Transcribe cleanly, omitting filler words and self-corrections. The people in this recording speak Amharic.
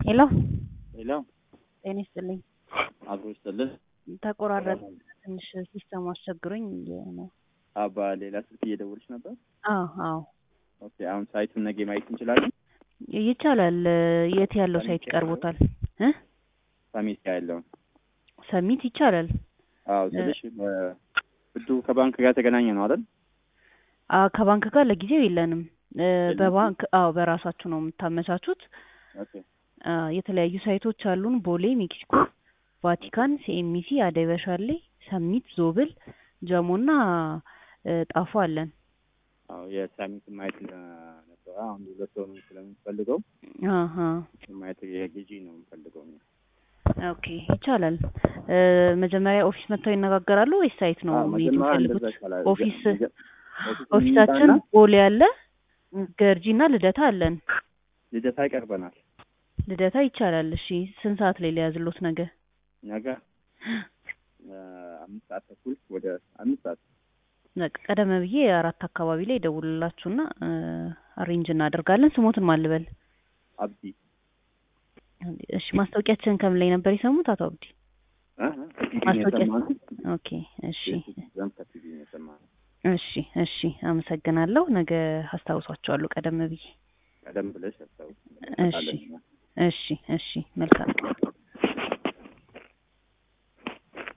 ሄሎ ሄሎ ጤና ይስጥልኝ። አብሮ ይስጥልኝ። ተቆራረጠ ትንሽ ሲስተም አስቸግሮኝ ነው። አባ ሌላ ስልክ እየደወልሽ ነበር? አዎ። ኦኬ አሁን ሳይቱን ነገ ማየት እንችላለን? ይቻላል። የት ያለው ሳይት ይቀርቦታል? ሰሚት ያለው ሰሚት ይቻላል። አዎ ስለሽ ብዱ ከባንክ ጋር ተገናኘ ነው አይደል? ከባንክ ጋር ለጊዜው የለንም። በባንክ በራሳችሁ ነው የምታመቻቹት። ኦኬ የተለያዩ ሳይቶች አሉን። ቦሌ፣ ሜክሲኮ፣ ቫቲካን፣ ሲኤምሲ፣ አደይበሻሌ፣ ሰሚት፣ ዞብል፣ ጀሞና ጣፎ አለን። አዎ የሰሚት ማየት ነበር። አሁን ሁለት ሰው ነው ስለምፈልገው ማየት የግዢ ነው የምፈልገው። ኦኬ ይቻላል። መጀመሪያ ኦፊስ መጥተው ይነጋገራሉ ወይስ ሳይት ነው የሚፈልጉት? ኦፊሳችን ቦሌ አለ፣ ገርጂና ልደታ አለን። ልደታ ይቀርበናል። ልደታ ይቻላል። እሺ ስንት ሰዓት ላይ ሊያዝሉት? ነገ 5 ሰዓት ተኩል ወደ 5 ሰዓት ቀደም ብዬ 4 አካባቢ ላይ ደውልላችሁና አሬንጅ እናደርጋለን። ስሞትን ማልበል አብዲ። እሺ ማስታወቂያችን ከምን ላይ ነበር የሰሙት አቶ አብዲ? ማስታወቂያ። ኦኬ እሺ አመሰግናለሁ። ነገ አስታውሳችኋለሁ ቀደም ብዬ። ቀደም ብለሽ አስታውሱ። እሺ መልካም